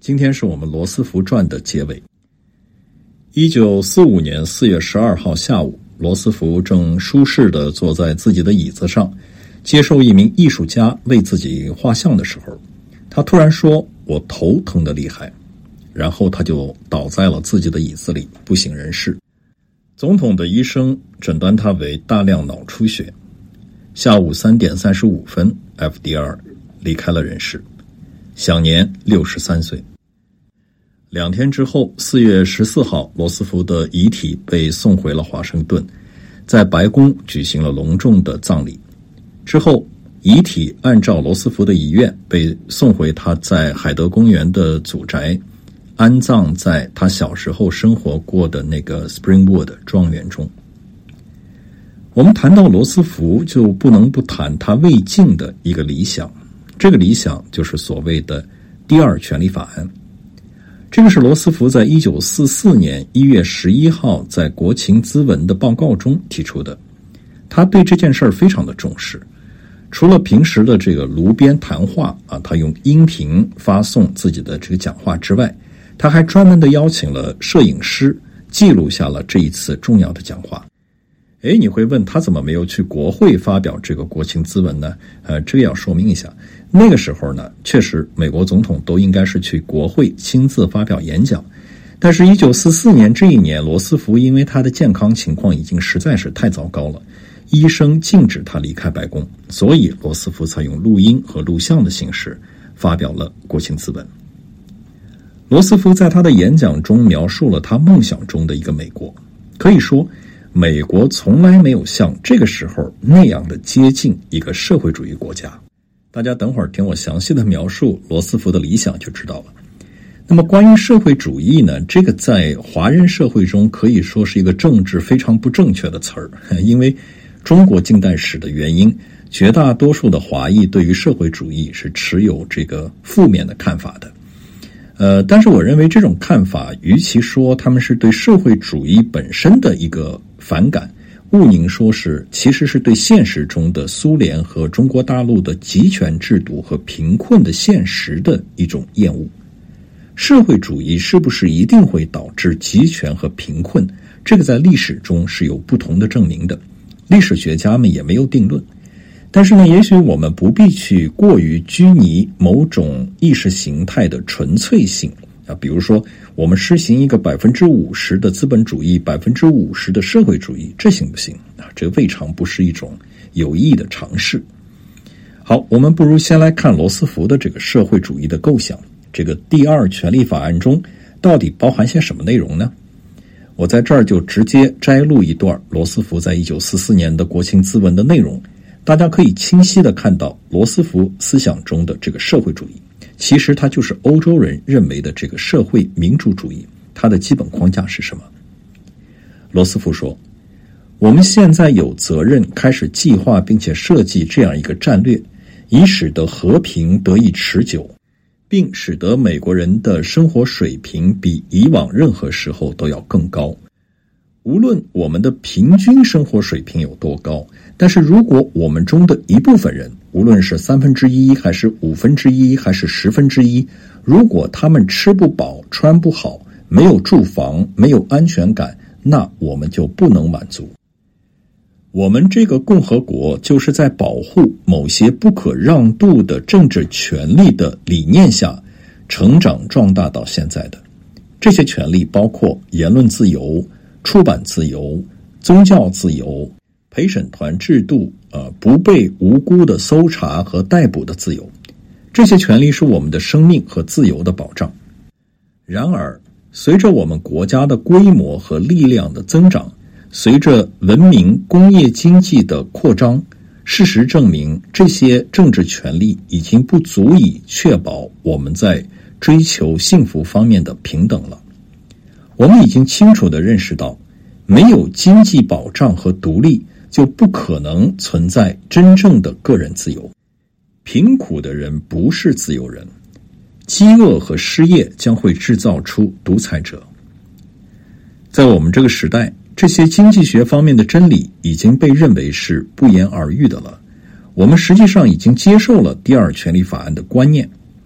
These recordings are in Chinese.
今天是我们罗斯福传的结尾。1945年4月12号下午，罗斯福正舒适地坐在自己的椅子上，接受一名艺术家为自己画像的时候，他突然说：“我头疼得厉害。”然后他就倒在了自己的椅子里，不省人事。总统的医生诊断他为大量脑出血。下午3点35分 FDR 离开了人世，享年63岁。2天之后，4月14号，罗斯福的遗体被送回了华盛顿，在白宫举行了隆重的葬礼。之后，遗体按照罗斯福的遗愿被送回他在海德公园的祖宅，安葬在他小时候生活过的那个 Springwood 庄园中。我们谈到罗斯福，就不能不谈他未尽的一个理想，这个理想就是所谓的第二权利法案。这个是罗斯福在1944年1月11号在国情咨文的报告中提出的。他对这件事儿非常的重视，除了平时的这个炉边谈话他用音频发送自己的这个讲话之外，他还专门的邀请了摄影师记录下了这一次重要的讲话。你会问他怎么没有去国会发表这个国情咨文呢？这个要说明一下，那个时候呢，确实美国总统都应该是去国会亲自发表演讲。但是1944年这一年，罗斯福因为他的健康情况已经实在是太糟糕了，医生禁止他离开白宫，所以罗斯福才用录音和录像的形式发表了国情咨文。罗斯福在他的演讲中描述了他梦想中的一个美国，可以说美国从来没有像这个时候那样的接近一个社会主义国家。大家等会儿听我详细的描述罗斯福的理想就知道了。那么关于社会主义呢，这个在华人社会中可以说是一个政治非常不正确的词儿，因为中国近代史的原因，绝大多数的华裔对于社会主义是持有这个负面的看法的。但是我认为这种看法，与其说他们是对社会主义本身的一个反感，毋宁说其实是对现实中的苏联和中国大陆的集权制度和贫困的现实的一种厌恶。社会主义是不是一定会导致集权和贫困，这个在历史中是有不同的证明的，历史学家们也没有定论。但是呢，也许我们不必去过于拘泥某种意识形态的纯粹性比如说我们实行一个 50% 的资本主义 50% 的社会主义，这行不行这未尝不是一种有益的尝试。好，我们不如先来看罗斯福的这个社会主义的构想，这个第二权利法案中到底包含些什么内容呢？我在这儿就直接摘录一段罗斯福在1944年的国情咨文的内容，大家可以清晰地看到罗斯福思想中的这个社会主义，其实它就是欧洲人认为的这个社会民主主义。它的基本框架是什么？罗斯福说，我们现在有责任开始计划并且设计这样一个战略，以使得和平得以持久，并使得美国人的生活水平比以往任何时候都要更高。无论我们的平均生活水平有多高，但是如果我们中的一部分人，无论是1/3还是1/5还是1/10，如果他们吃不饱穿不好，没有住房，没有安全感，那我们就不能满足。我们这个共和国就是在保护某些不可让渡的政治权利的理念下成长壮大到现在的。这些权利包括言论自由、出版自由、宗教自由、陪审团制度不被无辜的搜查和逮捕的自由。这些权利是我们的生命和自由的保障。然而，随着我们国家的规模和力量的增长，随着文明工业经济的扩张，事实证明这些政治权利已经不足以确保我们在追求幸福方面的平等了。我们已经清楚地认识到，没有经济保障和独立，就不可能存在真正的个人自由。贫苦的人不是自由人，饥饿和失业将会制造出独裁者。在我们这个时代，这些经济学方面的真理已经被认为是不言而喻的了。我们实际上已经接受了第二权利法案的观念。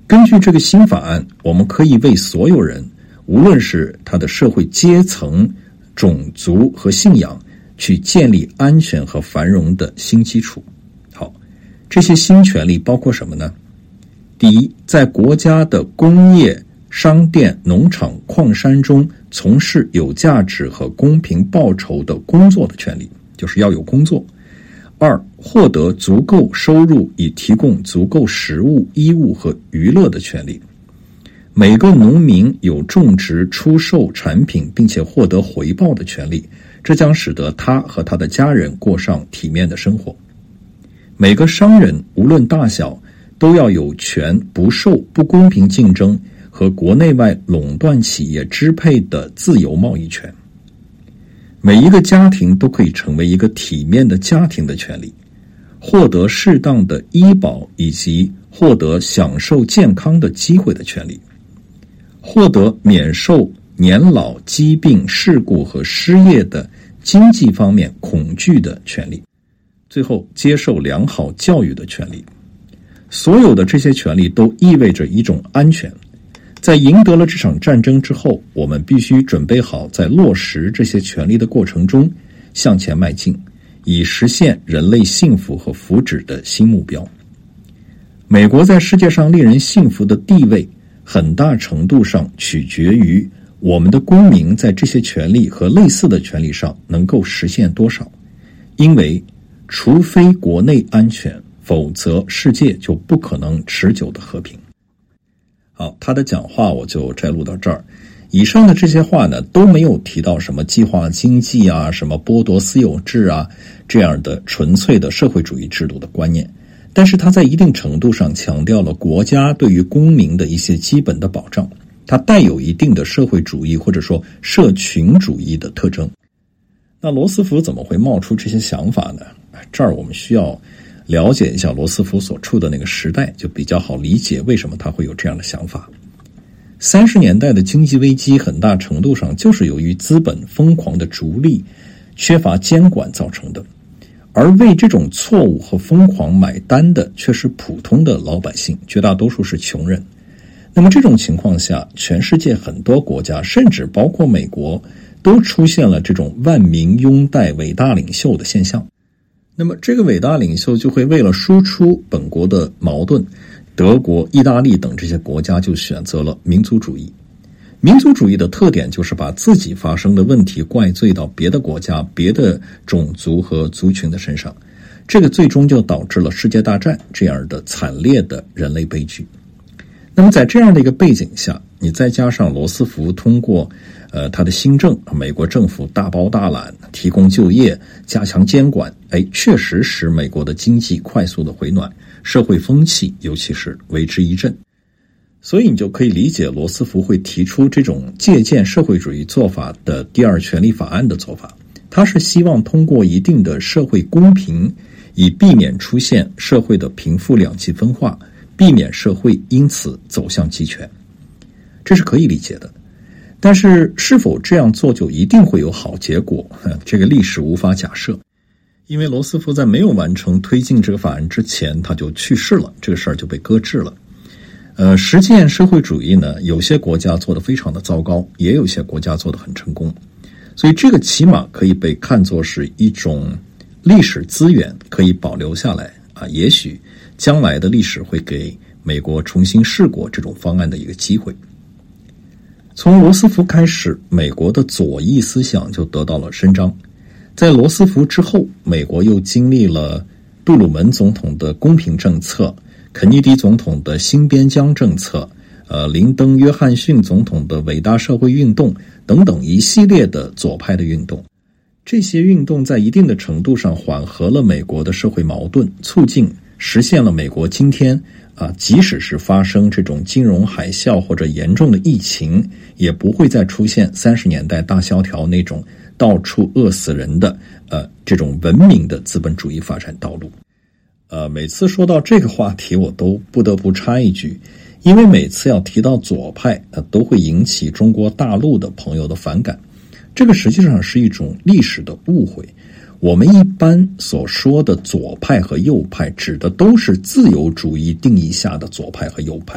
根据这个新法案，我们可以为所有人，无论是他的社会阶层、种族和信仰，去建立安全和繁荣的新基础。好，这些新权利包括什么呢？第一，在国家的工业、商店、农场、矿山中从事有价值和公平报酬的工作的权利，就是要有工作。二，获得足够收入以提供足够食物、衣物和娱乐的权利。每个农民有种植、出售产品并且获得回报的权利，这将使得他和他的家人过上体面的生活。每个商人无论大小，都要有权不受不公平竞争和国内外垄断企业支配的自由贸易权。每一个家庭都可以成为一个体面的家庭的权利，获得适当的医保以及获得享受健康的机会的权利，获得免受年老、疾病、事故和失业的经济方面恐惧的权利，最后接受良好教育的权利。所有的这些权利都意味着一种安全。在赢得了这场战争之后，我们必须准备好在落实这些权利的过程中向前迈进，以实现人类幸福和福祉的新目标。美国在世界上令人信服的地位，很大程度上取决于我们的公民在这些权利和类似的权利上能够实现多少。因为除非国内安全，否则世界就不可能持久的和平。好，他的讲话我就摘录到这儿。以上的这些话呢，都没有提到什么计划经济啊，什么剥夺私有制啊，这样的纯粹的社会主义制度的观念。但是他在一定程度上强调了国家对于公民的一些基本的保障，它带有一定的社会主义或者说社群主义的特征。那罗斯福怎么会冒出这些想法呢？这儿我们需要了解一下罗斯福所处的那个时代，就比较好理解为什么他会有这样的想法。30年代的经济危机很大程度上就是由于资本疯狂的逐利、缺乏监管造成的，而为这种错误和疯狂买单的却是普通的老百姓，绝大多数是穷人。那么这种情况下，全世界很多国家，甚至包括美国，都出现了这种万民拥戴伟大领袖的现象。那么这个伟大领袖就会为了输出本国的矛盾，德国、意大利等这些国家就选择了民族主义。民族主义的特点就是把自己发生的问题怪罪到别的国家、别的种族和族群的身上，这个最终就导致了世界大战这样的惨烈的人类悲剧。那么在这样的一个背景下，你再加上罗斯福通过他的新政，美国政府大包大揽，提供就业，加强监管，确实使美国的经济快速的回暖，社会风气尤其是为之一振。所以你就可以理解罗斯福会提出这种借鉴社会主义做法的第二权利法案的做法，他是希望通过一定的社会公平，以避免出现社会的贫富两极分化，避免社会因此走向集权，这是可以理解的。但是是否这样做就一定会有好结果，这个历史无法假设。因为罗斯福在没有完成推进这个法案之前，他就去世了，这个事儿就被搁置了。实践社会主义呢，有些国家做得非常的糟糕，也有些国家做得很成功，所以这个起码可以被看作是一种历史资源，可以保留下来啊。也许将来的历史会给美国重新试过这种方案的一个机会。从罗斯福开始，美国的左翼思想就得到了伸张。在罗斯福之后，美国又经历了杜鲁门总统的公平政策、肯尼迪总统的新边疆政策、林登·约翰逊总统的伟大社会运动等等一系列的左派的运动。这些运动在一定的程度上缓和了美国的社会矛盾，实现了美国今天即使是发生这种金融海啸或者严重的疫情，也不会再出现30年代大萧条那种到处饿死人的这种文明的资本主义发展道路。每次说到这个话题，我都不得不插一句，因为每次要提到左派，都会引起中国大陆的朋友的反感。这个实际上是一种历史的误会。我们一般所说的左派和右派指的都是自由主义定义下的左派和右派，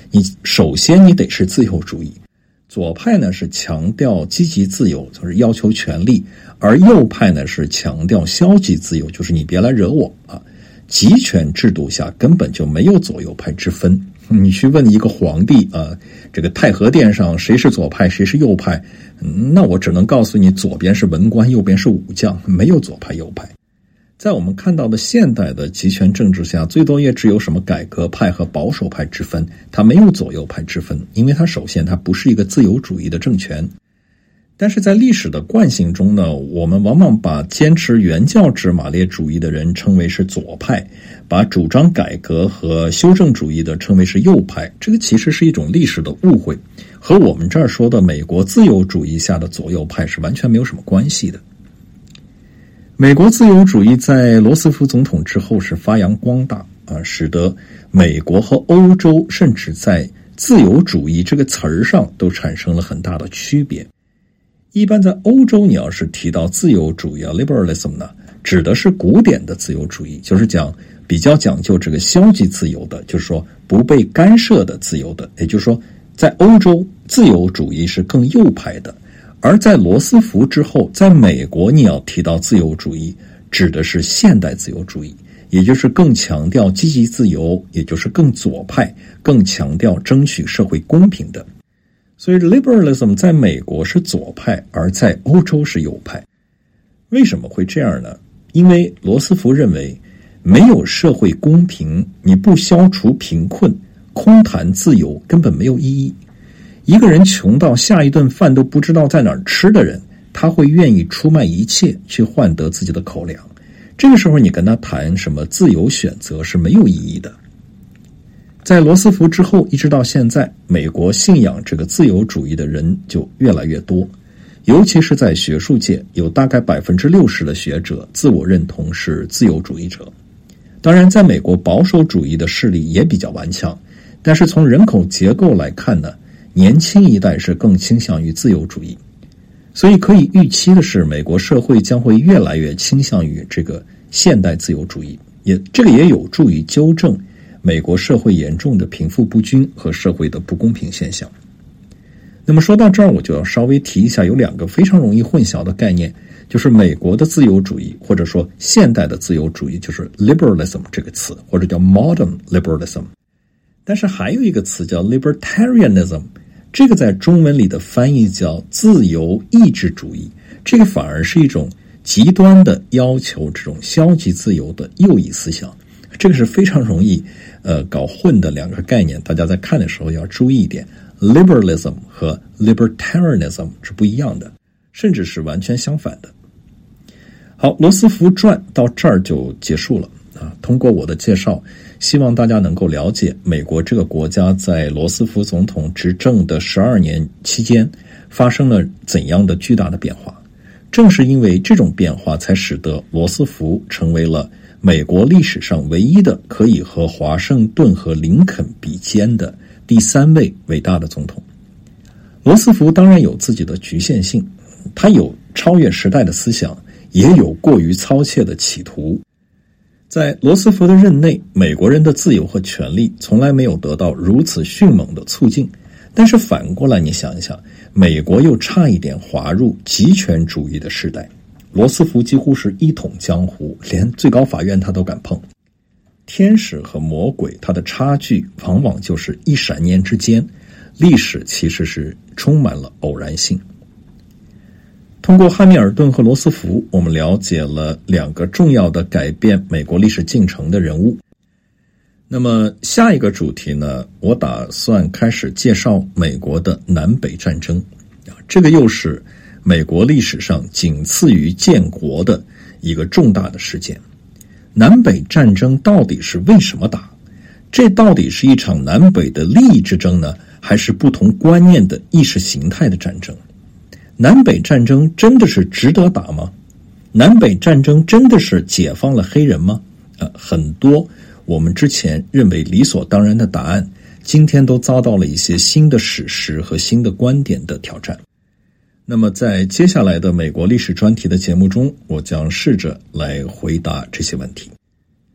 你首先你得是自由主义。左派呢是强调积极自由，就是要求权利，而右派呢是强调消极自由，就是你别来惹我啊。集权制度下根本就没有左右派之分。你去问一个皇帝啊，这个太和殿上谁是左派谁是右派，那我只能告诉你，左边是文官，右边是武将，没有左派右派。在我们看到的现代的集权政治下，最多也只有什么改革派和保守派之分，它没有左右派之分，因为它首先它不是一个自由主义的政权。但是在历史的惯性中呢，我们往往把坚持原教旨马列主义的人称为是左派，把主张改革和修正主义的称为是右派，这个其实是一种历史的误会，和我们这儿说的美国自由主义下的左右派是完全没有什么关系的。美国自由主义在罗斯福总统之后是发扬光大使得美国和欧洲甚至在自由主义这个词儿上都产生了很大的区别。一般在欧洲，你要是提到自由主义liberalism 呢，指的是古典的自由主义，就是比较讲究这个消极自由的，就是说不被干涉的自由的。也就是说，在欧洲自由主义是更右派的。而在罗斯福之后，在美国你要提到自由主义，指的是现代自由主义，也就是更强调积极自由，也就是更左派，更强调争取社会公平的。所以 liberalism 在美国是左派，而在欧洲是右派。为什么会这样呢？因为罗斯福认为，没有社会公平，你不消除贫困，空谈自由根本没有意义。一个人穷到下一顿饭都不知道在哪儿吃的人，他会愿意出卖一切去换得自己的口粮。这个时候你跟他谈什么自由选择是没有意义的。在罗斯福之后一直到现在，美国信仰这个自由主义的人就越来越多，尤其是在学术界，有大概 60% 的学者自我认同是自由主义者。当然在美国保守主义的势力也比较顽强，但是从人口结构来看呢，年轻一代是更倾向于自由主义。所以可以预期的是，美国社会将会越来越倾向于这个现代自由主义，这个也有助于纠正美国社会严重的贫富不均和社会的不公平现象。那么说到这儿，我就要稍微提一下有两个非常容易混淆的概念，就是美国的自由主义，或者说现代的自由主义，就是 liberalism 这个词，或者叫 modern liberalism。但是还有一个词叫 libertarianism， 这个在中文里的翻译叫自由意志主义，这个反而是一种极端的要求这种消极自由的右翼思想。这个是非常容易搞混的两个概念，大家在看的时候要注意一点。liberalism 和 libertarianism 是不一样的，甚至是完全相反的。好，罗斯福传到这儿就结束了通过我的介绍，希望大家能够了解美国这个国家在罗斯福总统执政的12年期间发生了怎样的巨大的变化。正是因为这种变化，才使得罗斯福成为了美国历史上唯一的可以和华盛顿和林肯比肩的第3位伟大的总统。罗斯福当然有自己的局限性，他有超越时代的思想，也有过于操切的企图。在罗斯福的任内，美国人的自由和权利从来没有得到如此迅猛的促进，但是反过来你想一想，美国又差一点滑入极权主义的时代。罗斯福几乎是一统江湖，连最高法院他都敢碰。天使和魔鬼，它的差距往往就是一闪念之间，历史其实是充满了偶然性。通过汉密尔顿和罗斯福，我们了解了两个重要的改变美国历史进程的人物。那么下一个主题呢，我打算开始介绍美国的南北战争。这个又是美国历史上仅次于建国的一个重大的事件。南北战争到底是为什么打？这到底是一场南北的利益之争呢，还是不同观念的意识形态的战争？南北战争真的是值得打吗？南北战争真的是解放了黑人吗？很多我们之前认为理所当然的答案，今天都遭到了一些新的史实和新的观点的挑战。那么在接下来的美国历史专题的节目中，我将试着来回答这些问题。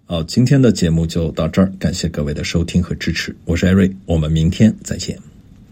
好，今天的节目就到这儿，感谢各位的收听和支持，我是艾瑞，我们明天再见。